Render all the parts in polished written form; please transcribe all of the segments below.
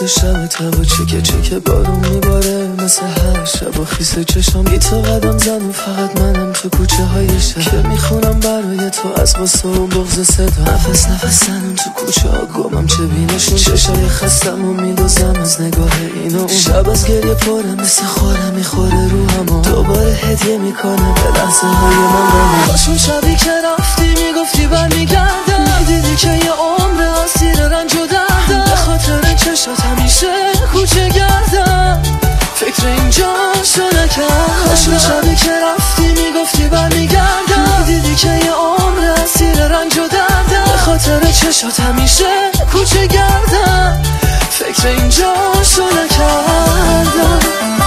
شب تبا چکه بارون میباره مثل هر شب و خیس چشم بی تو قدم زن و فقط منم تو کوچه های شب که میخونم برای تو از قصه و بغض صدا نفس زنم تو کوچه ها گمم چه بینشون چشای خستم و میدوزم از نگاه اینو شب از گریه پره مثل خوره میخوره روحم و دوباره هدیه میکنه به لحظه های من رو باشون شبی که رفتی میگفتی برمیگردم دیدی که یه عمر اسیر رنج و دردم به خاطر چشات همیشه کوچه گردم فکر اینجا شو نکردم باشون شبی که رفتی میگفتی برمیگردم دیدی که یه عمر اسیر رنج و دردم به خاطر چشات همیشه کوچه گردم فکر اینجا شو نکردم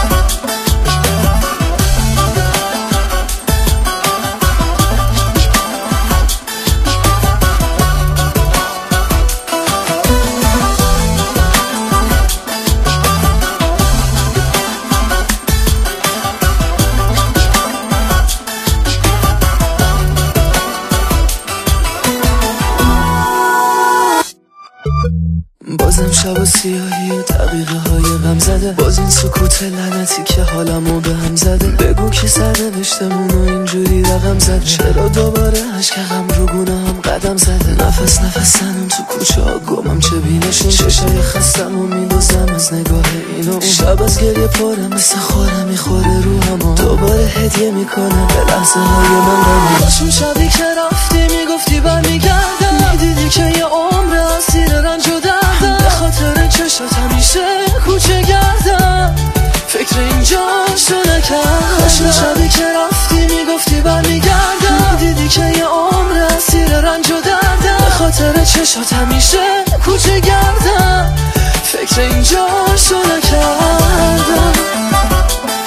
بازم شب و سیاهی و دقیقه های غم زده باز این سکوت لعنتی که حالمو به هم زده بگو که سرنوشتمونو اینجوری رقم زده چرا دوباره عشق غم رو گونه هم قدم زده نفس زنم تو کوچه ها گمم چه بینشون چشای خستم و میدوزم از نگاه اینو شب از گریه پره مثل خوره میخوره روحم و دوباره هدیه میکنه به لحظه های من رو باشون شبی که رفتی میگفتی برمیگردم دیدی که یه عمر اسیر رنج و دردم به خاطر چشات همیشه کوچه گردم فکر اینجا شو نکردم باشون شبی که رفتی میگفتی برمیگردم دیدی که یه عمر اسیر رنج و دردم به خاطر چشات همیشه کوچه گردم فکر اینجا شو نکردم